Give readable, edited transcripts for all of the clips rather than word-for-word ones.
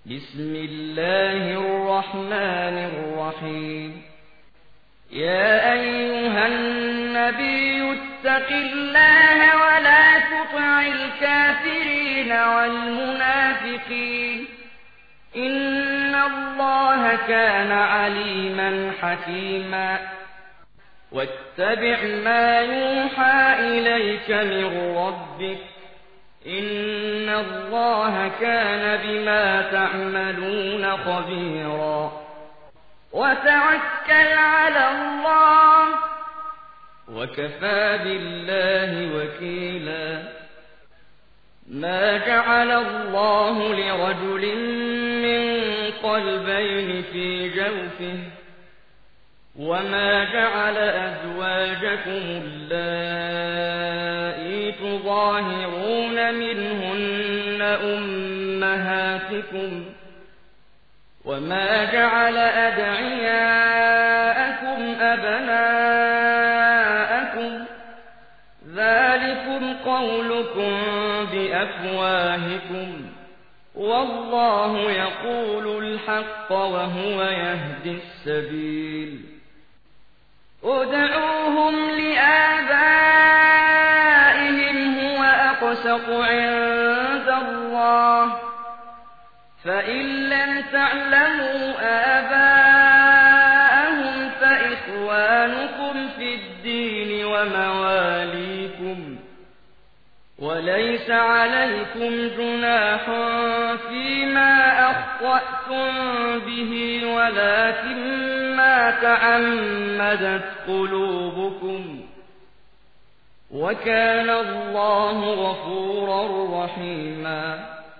بسم الله الرحمن الرحيم. يا أيها النبي اتق الله ولا تطع الكافرين والمنافقين إن الله كان عليما حكيما. واتبع ما يوحى إليك من ربك إن الله كان بما تعملون خبيرا. وتوكل على الله وكفى بالله وكيلا. ما جعل الله لرجل من قلبين في جوفه وما جعل أزواجكم اللائي تظاهرون منهن أمهاتكم وما جعل أدعياءكم أبناءكم ذلكم قولكم بأفواهكم والله يقول الحق وهو يهدي السبيل. ادعوهم لآبائهم هو أقسط عند الله فإن لم تعلموا آباءهم فإخوانكم في الدين ومواليكم وليس عليكم جناح فيما أخطأتم به ولكن ما تعمدت قلوبكم وكان الله غفورا رحيما.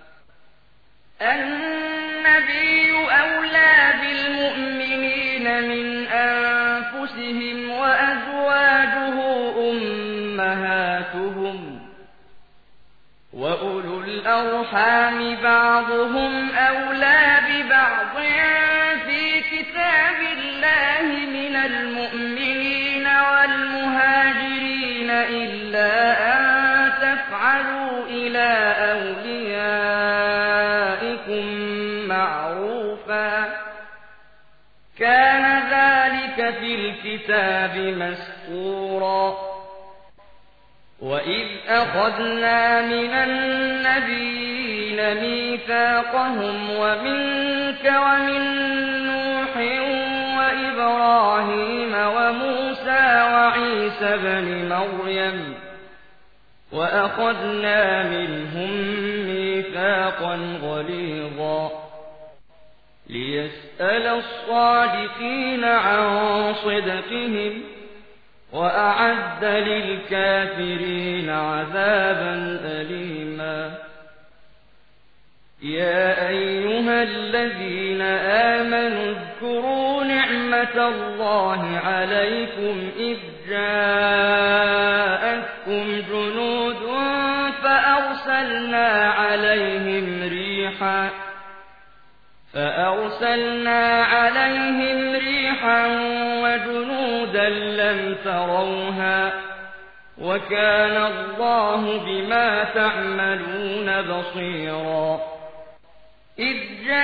النبي أولى بالمؤمنين من أنفسهم وأزواجه أمهاتهم وأولو الأرحام بعضهم أولى ببعض في كتاب الله من المؤمنين والمهاجرين إلا أن تفعلوا إلى أوليائكم معروفا كان ذلك في الكتاب مسطورا. وإذ أخذنا من النبيين ميثاقهم ومنك ومن نوح وإبراهيم وموسى وعيسى بن مريم وأخذنا منهم ميثاقا غليظا ليسأل الصادقين عن صدقهم وأعد للكافرين عذابا أليما. يا أيها الذين آمنوا اذكروا نعمة الله عليكم إذ جاءتكم جنود فأرسلنا عليهم ريحا وجنودا لم تروها وكان الله بما تعملون بصيرا. إذ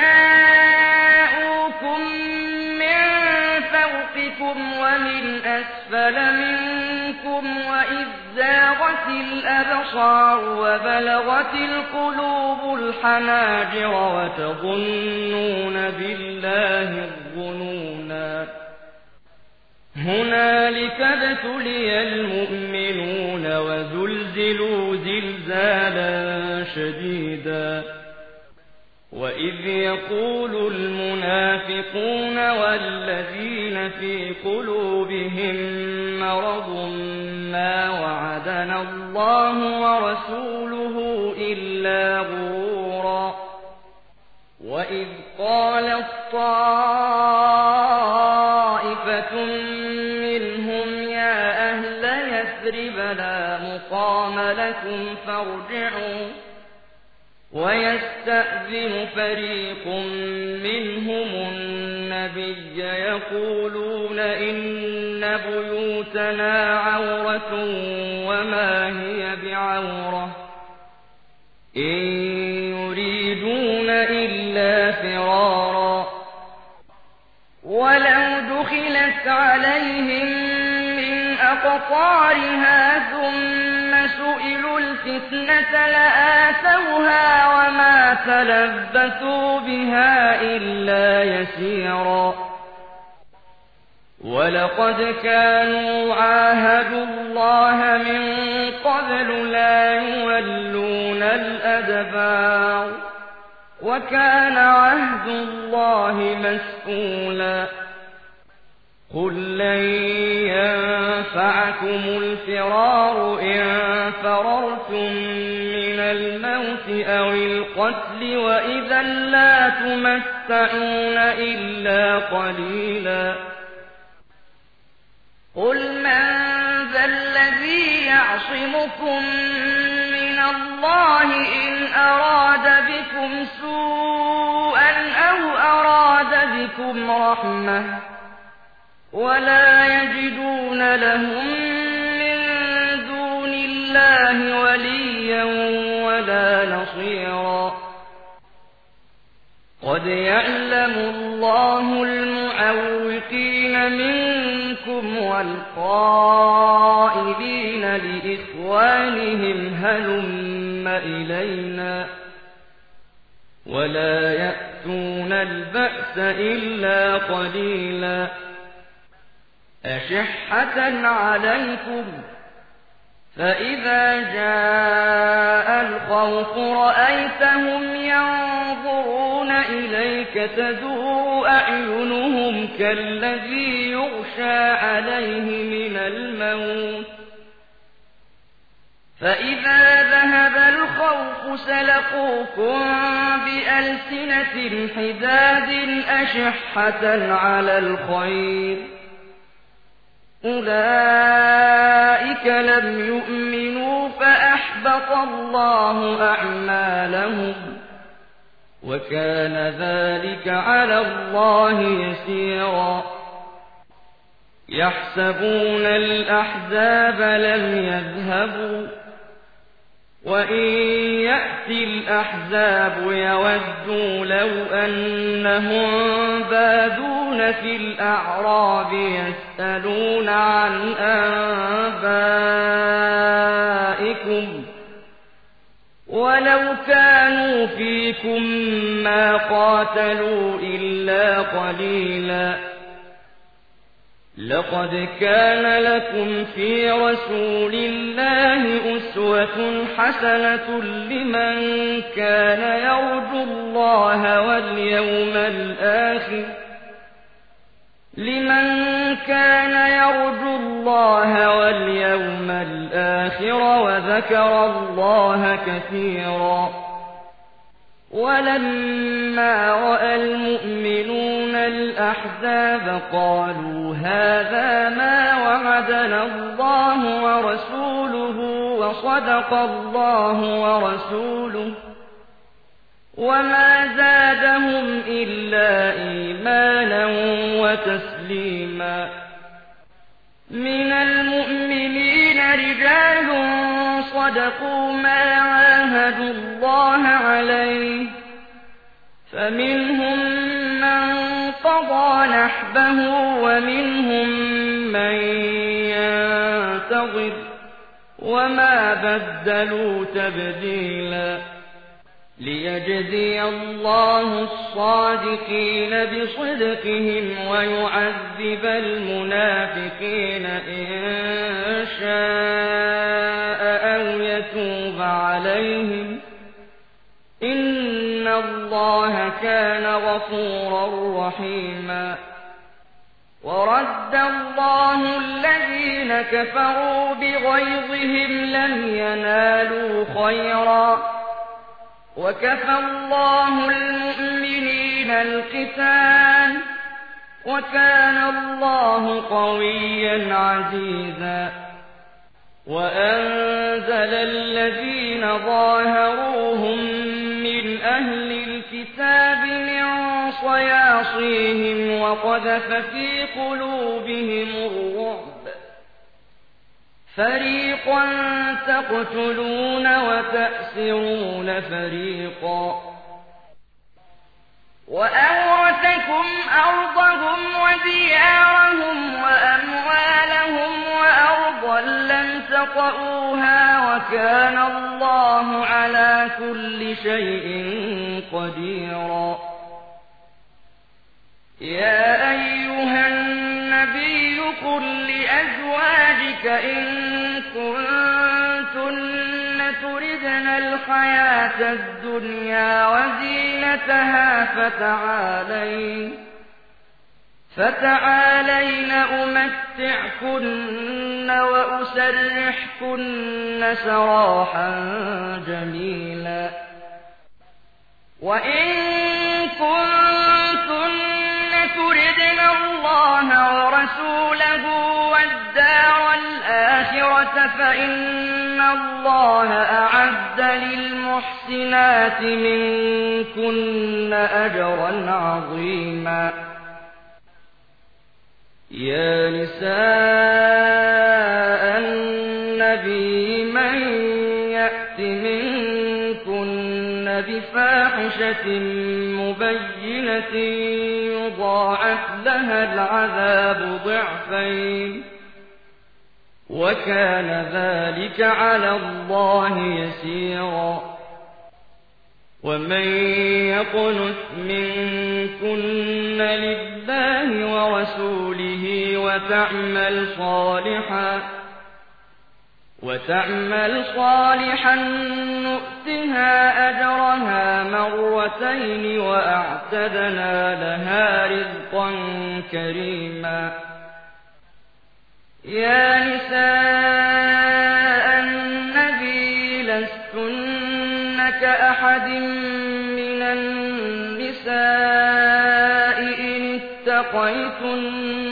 جاءوكم من فوقكم ومن أسفل منكم وإذ زاغت الأبصار وبلغت القلوب الحناجر وتظنون بالله الظنونا. هنالك ابتلي المؤمنون وزلزلوا زلزالا شديدا. وإذ يقول المنافقون والذين في قلوبهم مرض ما وعدنا الله ورسوله إلا غرورا. وإذ قالت طائفة منهم يا أهل يثرب لا مقام لكم فارجعوا ويستأذن فريق منهم النبي يقولون إن بيوتنا عورة وما هي بعورة إن يريدون إلا فرارا ولو دخلت عليهم من أقطارها ثم سئلوا الفتنة لآتوها وما تلبثوا بها إلا يسيرا ولقد كانوا عاهدوا الله من قبل لا يولون الأدبار وكان عهد الله مسئولا قل لن ينفعكم الفرار إن فررتم من الموت أو القتل وإذا لا تمتعون إلا قليلا قل من ذا الذي يعصمكم من الله إن أراد بكم سوءا أو أراد بكم رحمة ولا يجدون لهم من دون الله وليا ولا نصيرا قد يعلم الله المعوقين منكم والقائلين لإخوانهم هلم إلينا ولا يأتون البأس إلا قليلا أشحة عليكم فإذا جاء الخوف رأيتهم ينظرون إليك تدور أعينهم كالذي يغشى عليه من الموت فإذا ذهب الخوف سلقوكم بألسنة حداد أشحة على الخير أولئك لم يؤمنوا فأحبط الله أعمالهم وكان ذلك على الله يسيرا يحسبون الأحزاب لم يذهبوا وإن يأتي الأحزاب يودوا لو أنهم بادون في الأعراب يسألون عن أنبائكم ولو كانوا فيكم ما قاتلوا إلا قليلا لقد كان لكم في رسول الله أسوة حسنة لمن كان يرجو الله واليوم الآخر وذكر الله كثيرا ولما رأى المؤمنون الأحزاب قالوا هذا ما وعدنا الله ورسوله وصدق الله ورسوله وما زادهم إلا إيمانا وتسليما من المؤمنين رجال صدقوا ما عاهدوا الله عليه فمنهم من قضى نحبه ومنهم من ينتظر وما بدلوا تبديلا ليجزي الله الصادقين بصدقهم ويعذب المنافقين إن شاء أو يتوب عليهم إن الله كان غفورا رحيما ورد الله الذين كفروا بغيظهم لم ينالوا خيرا وكفى الله المؤمنين القتال وكان الله قويا عزيزا وأنزل الذين ظاهروهم من أهل الكتاب من صياصيهم وقذف في قلوبهم الرعب فريقا تقتلون وتأسرون فريقا وأورثكم أرضهم وديارهم وأموالهم وأرضا لم تطئوها وكان الله على كل شيء قديرا يا أيها النبي قل لأزواجك إن كنتن تردن الحياة الدنيا وزينتها فتعالين أمتعكن وأسرحكن سراحا جميلا وإن كنتن تردن الله ورسوله والدار الآخرة فإن الله أعد للمحسنات منكن أجرا عظيما يا نساء النبي من يأت منكن بفاحشة مبينة يضاعف لها العذاب ضعفين وكان ذلك على الله يسيرا ومن يقنت منكن لله ورسوله وتعمل صالحا نؤتها أجرها مرتين وأعتدنا لها رزقا كريما يا نساء النبي لستن كأحد من النساء إن اتقيتن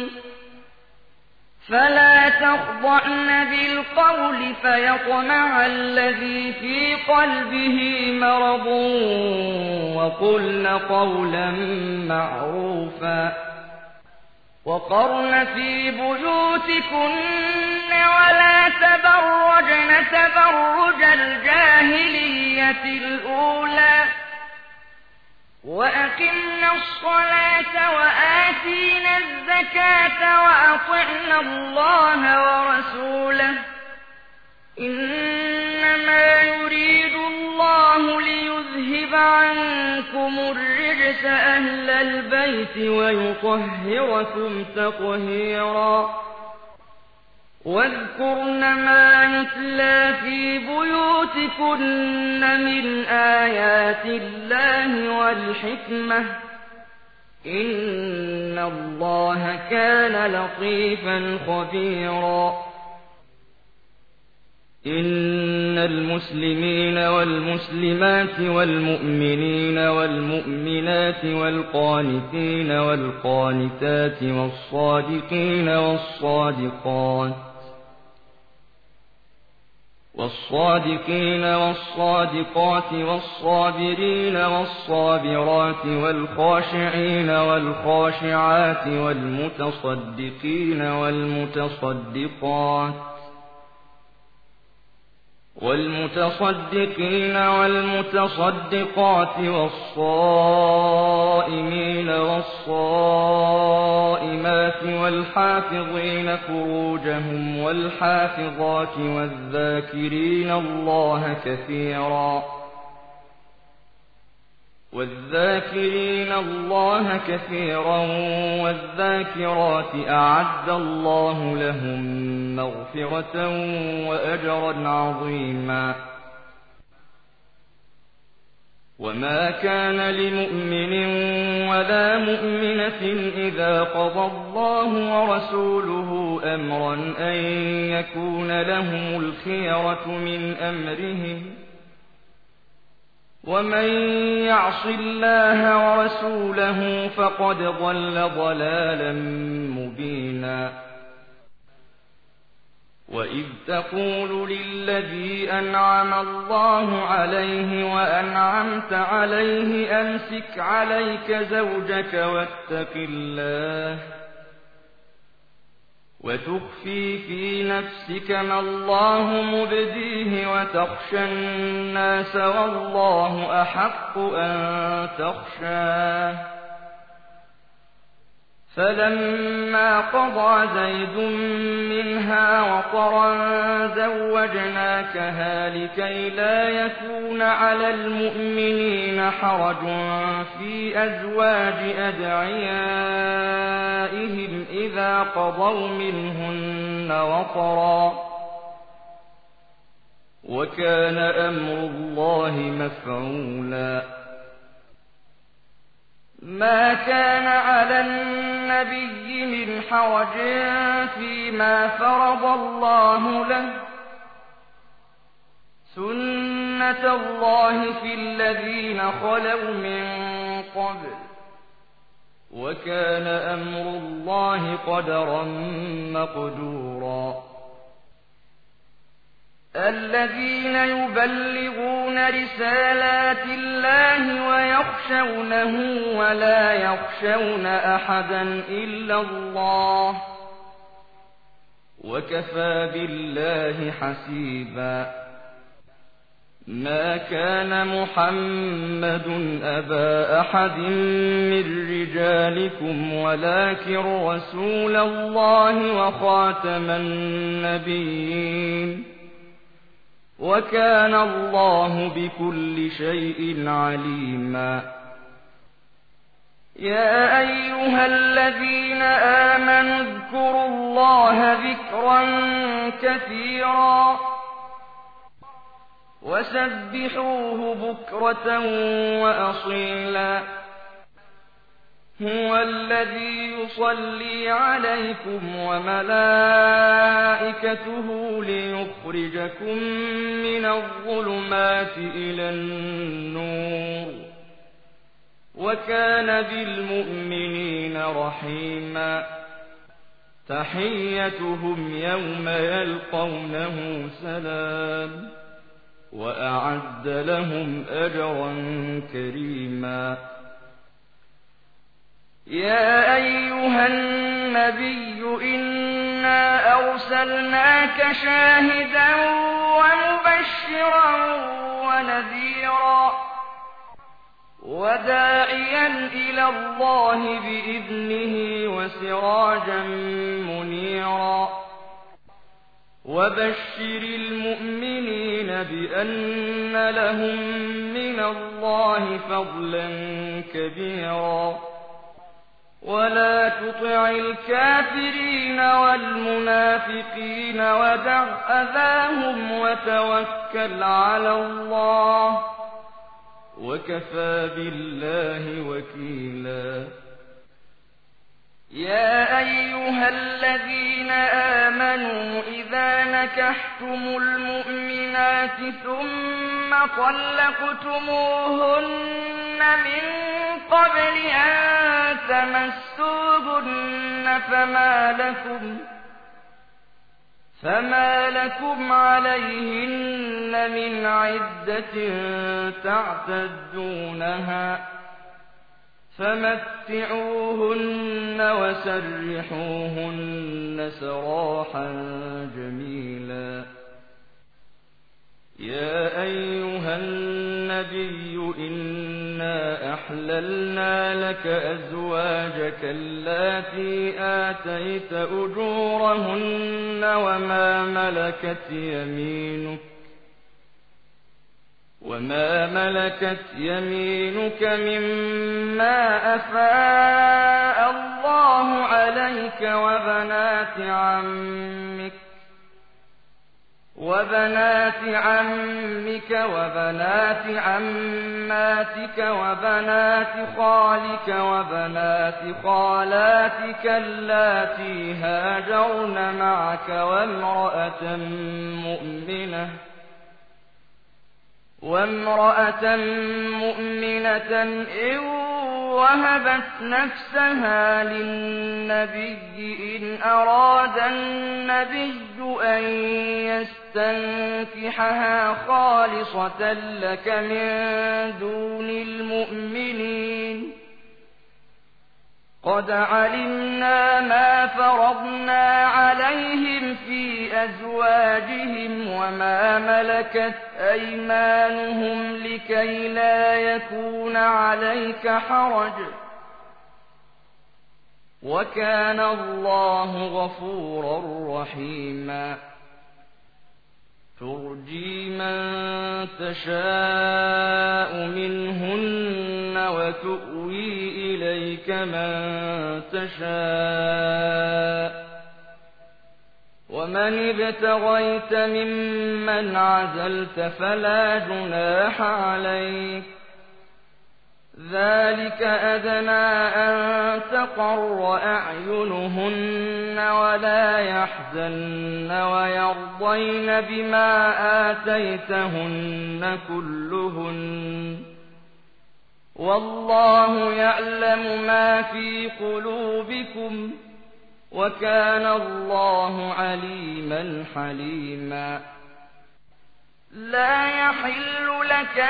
فلا تخضعن بالقول فيطمع الذي في قلبه مرض وقلن قولا معروفا وقرن في بيوتكن ولا تبرجن تبرج الجاهلية الأولى وأقمنا الصلاة وآتينا الزكاة وأطعنا الله ورسوله إنما يريد الله ليذهب عنكم الرجس أهل البيت ويطهركم تطهيرا واذكرن ما يتلى في بيوتكن من آيات الله والحكمة إن الله كان لطيفا خبيرا إن المسلمين والمسلمات والمؤمنين والمؤمنات والقانتين والقانتات والصادقين والصادقات والصابرين والصابرات والخاشعين والخاشعات والمتصدقين والمتصدقات والصائمين والصائمات والحافظين فروجهم والحافظات والذاكرين الله كثيرا والذاكرات أعد الله لهم مغفرة وأجرا عظيما وما كان لمؤمن ولا مؤمنة إذا قضى الله ورسوله أمرا أن يكون لهم الخيرة من أمرهم ومن يعص الله ورسوله فقد ضل ضلالا مبينا وإذ تقول للذي أنعم الله عليه وأنعمت عليه أمسك عليك زوجك واتق الله وتخفي في نفسك ما الله مبديه وتخشى الناس والله أحق أحق أن تخشاه فلما قضى زيد منها وطرا زوجناكها لكي لا يكون على المؤمنين حرج في أزواج أدعيائهم إذا قضوا منهن وطرا وكان أمر الله مفعولا ما كان على النبي من حرج فيما فرض الله له سنة الله في الذين خلوا من قبل وكان أمر الله قدرا مقدورا الذين يبلغون رسالات الله ويخشونه ولا يخشون أحدا إلا الله وكفى بالله حسيبا ما كان محمد أبا أحد من رجالكم ولكن رسول الله وخاتم النبيين وكان الله بكل شيء عليما يا أيها الذين آمنوا اذكروا الله ذكرا كثيرا وسبحوه بكرة وأصيلا هو الذي يصلي عليكم وملائكته ليخرجكم من الظلمات إلى النور وكان بالمؤمنين رحيما تحيتهم يوم يلقونه سلام وأعد لهم أجرا كريما يا أيها النبي إنا أرسلناك شاهدا ومبشرا ونذيرا وداعيا إلى الله بإذنه وسراجا منيرا وبشر المؤمنين بأن لهم من الله فضلا كبيرا ولا تطع الكافرين والمنافقين ودع أذاهم وتوكل على الله وكفى بالله وكيلا يا أيها الذين آمنوا إذا نكحتم المؤمنات ثم طلقتموهن من قبل أن تمسوهن فما لكم عليهن من عدة تعتدونها فمتعوهن وسرحوهن سراحا جميلا يا أيها النبي إنا أحللنا لك أزواجك اللاتي آتيت أجورهن وما ملكت يمينك مما أفاء الله عليك وبنات عمك وبنات عماتك وبنات خالك وبنات خالاتك اللاتي هاجرن معك وامرأة مؤمنة إن وهبت نفسها للنبي إن أراد النبي أن يستنكحها خالصة لك من دون المؤمنين قد علمنا ما فرضنا عليهم في لأزواجهم وما ملكت أيمانهم لكي لا يكون عليك حرج وكان الله غفورا رحيما ترجي من تشاء منهن وتؤوي إليك من تشاء ومن ابتغيت ممن عزلت فلا جناح عليك ذلك أدنى أن تقر أعينهن ولا يحزن ويرضين بما آتيتهن كلهن والله يعلم ما في قلوبكم وكان الله عليما حليما لا يحل لك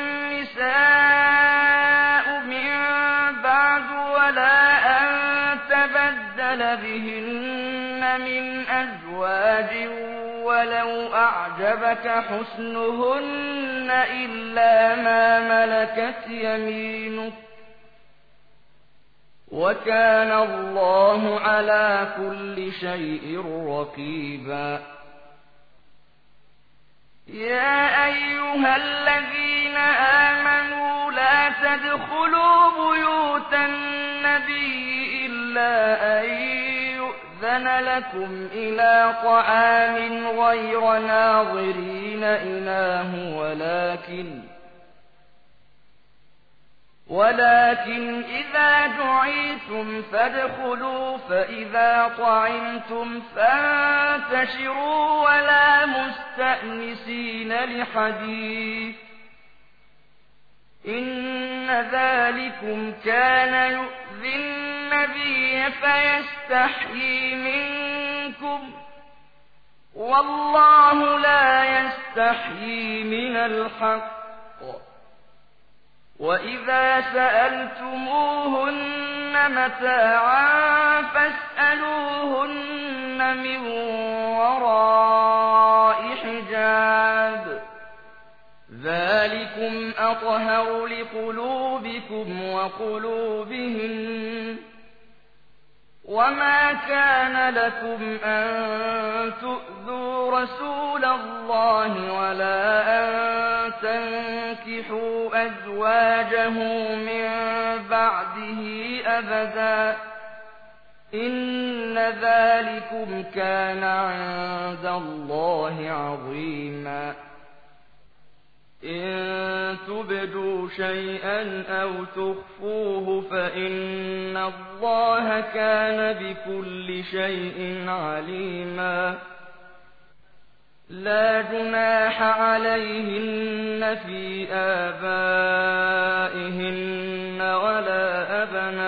النساء من بعد ولا أن تبدل بهن من أزواج ولو أعجبك حسنهن إلا ما ملكت يمينك وكان الله على كل شيء رقيبا يا أيها الذين آمنوا لا تدخلوا بيوت النبي إلا أن يؤذن لكم إلى طعام غير ناظرين إناه ولكن إذا دعيتم فادخلوا فإذا طعمتم فانتشروا ولا مستأنسين لحديث إن ذلكم كان يؤذي النبي فيستحيي منكم والله لا يستحيي من الحق وإذا سألتموهن متاعا فاسألوهن من وراء حجاب ذلكم أطهر لقلوبكم وقلوبهن وما كان لكم أن تؤذوا رسول الله ولا أن تنكحوا أزواجه من بعده أبدا إن ذلكم كان عند الله عظيما إن تبدوا شيئا أو تخفوه فإن الله كان بكل شيء عليما لا جناح عليهن في آبائهن ولا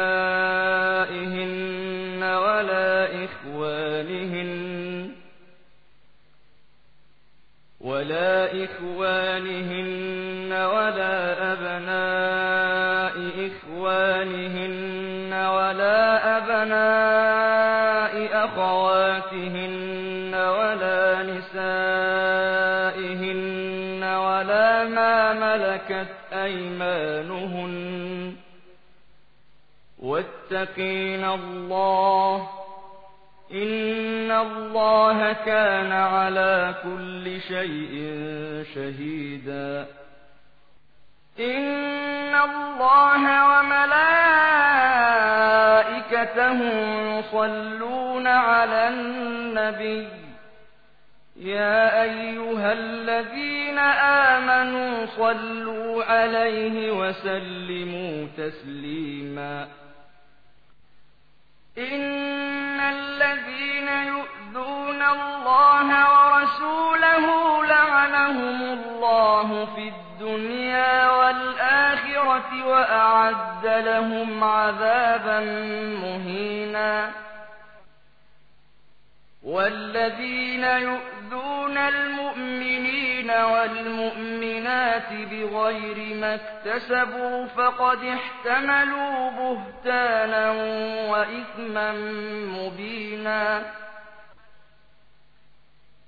أبنائهن ولا إخوانهن ولا أبناء إخوانهن ولا أبناء أخواتهن ولا نسائهن ولا ما ملكت أيمانهن واتقين الله إن الله كان على كل شيء شهيدا إن الله وملائكته يصلون على النبي يا أيها الذين آمنوا صلوا عليه وسلموا تسليما إن الذين يؤذون الله ورسوله لعنهم الله في الدنيا والآخرة وأعد لهم عذابا مهينا والذين يؤذون المؤمنين والمؤمنات بغير ما اكتسبوا فقد احتملوا بهتانا وإثما مبينا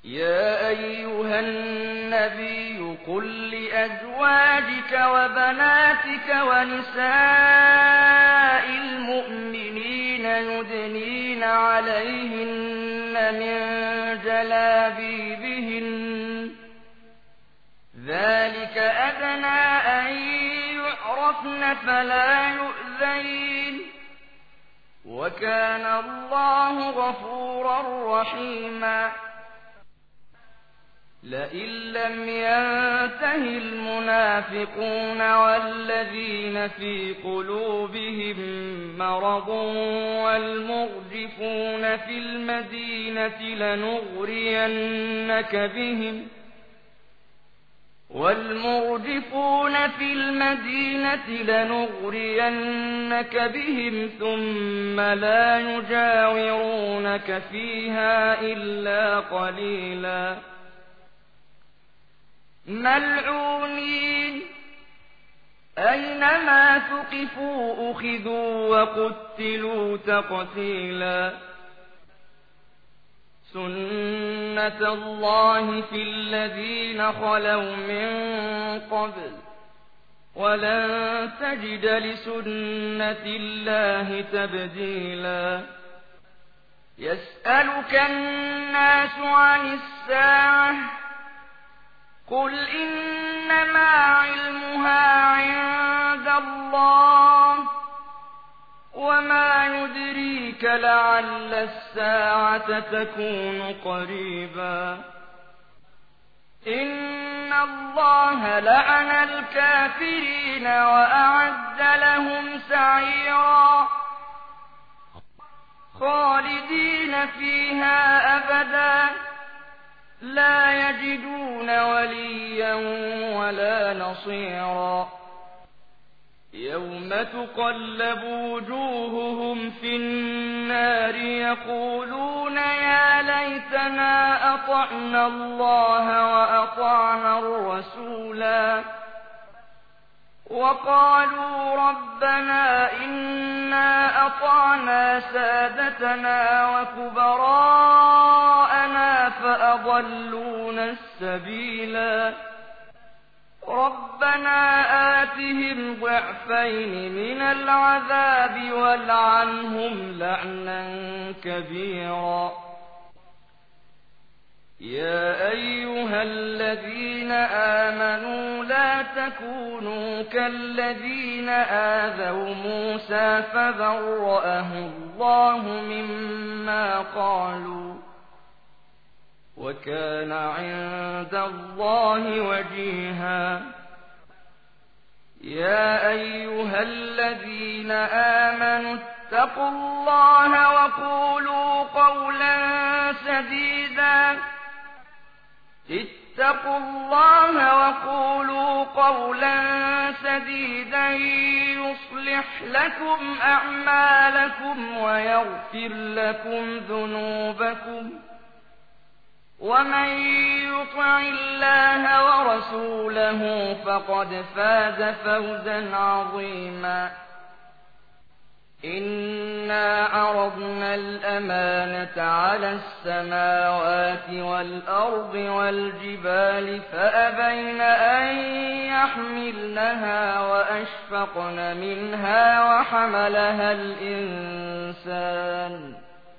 يا أيها النبي قل لأزواجك وبناتك ونساء المؤمنين يدنين عليهن من جلابيبهن ذلك أدنى أن يعرفن فلا يؤذين وكان الله غفورا رحيما لئن لم ينته المنافقون والذين في قلوبهم مرض والمرجفون في المدينة لنغرينك بهم ثم لا يجاورونك فيها إلا قليلا ملعونين أينما ثقفوا أخذوا وقتلوا تقتيلا سنة الله في الذين خلوا من قبل ولن تجد لسنة الله تبديلا يسألك الناس عن الساعة قل إنما علمها عند الله وما يدريك لعل الساعة تكون قريبا إن الله لعن الكافرين وأعد لهم سعيرا خالدين فيها أبدا لا يجدون وليا ولا نصيرا يوم تقلب وجوههم في النار يقولون يا ليتنا أطعنا الله وأطعنا الرسولا وقالوا ربنا إنا أطعنا سادتنا وكبراءنا فأضلونا السبيلا ربنا آتهم ضعفين من العذاب والعنهم لعنا كبيرا يا أيها الذين آمنوا لا تكونوا كالذين آذوا موسى فبرأه الله مما قالوا وكان عند الله وجيها يا أيها الذين آمنوا اتقوا الله وقولوا قولا سديدا يصلح لكم أعمالكم ويغفر لكم ذنوبكم ومن يطع الله ورسوله فقد فاز فوزا عظيما إنا عرضنا الأمانة على السماوات والأرض والجبال فأبين أن يحملنها وأشفقن منها وحملها الإنسان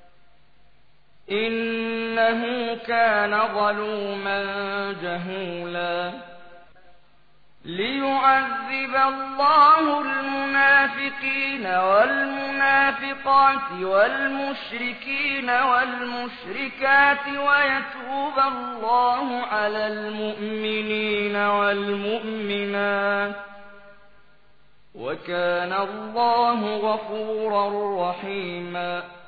إنه كان ظلوما جهولا ليعذب الله المنافقين والمنافقات والمشركين والمشركات ويتوب الله على المؤمنين والمؤمنات وكان الله غفورا رحيما